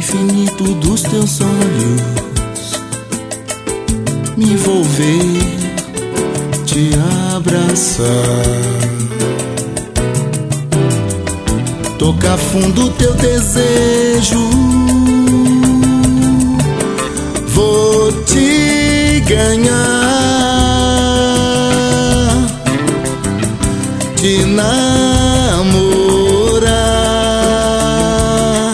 infinito dos teus olhos, me envolver, te abraçar, tocar fundo teu desejo. Vou te ganhar, te namorar,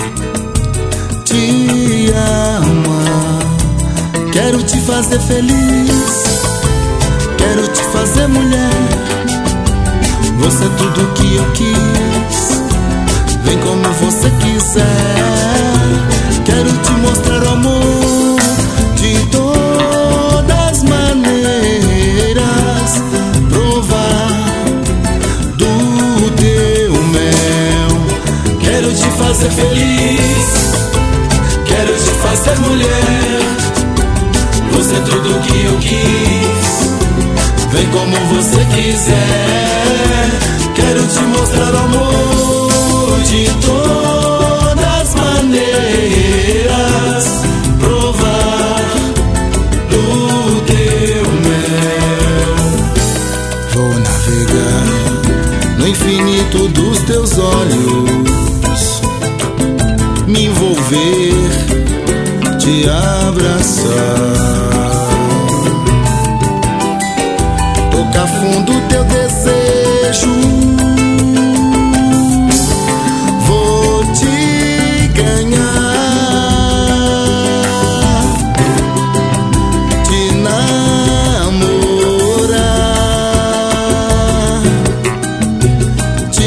te amar. Quero te fazer feliz, quero te fazer mulher. Você é tudo que eu quis, vem como você quiser. Quero te mostrar o amor de todas maneiras, provar do teu mel. Quero te fazer feliz, quero te fazer mulher. Você é tudo que eu quis, vem como você quiser. Quero te mostrar o amor de todas maneiras, provar do teu mel. Vou navegar no infinito dos teus olhos, me envolver, te abraçar, tocar fundo teu desejo. Vou te ganhar, te namorar, te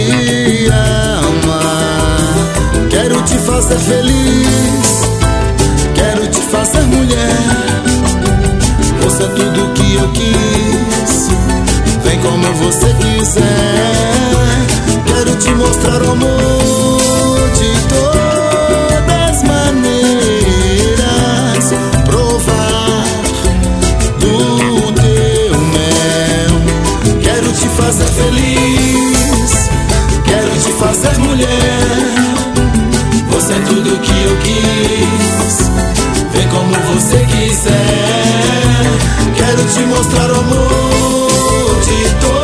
amar. Quero te fazer feliz, quero te fazer mulher. Você é tudo que eu quis, vem como você quiser. Quero te mostrar o amor de todas maneiras, provar do teu mel. Quero te fazer feliz, quero te fazer mulher. Você é tudo que eu quis, vem como você quiser. Quero te mostrar o amor de todas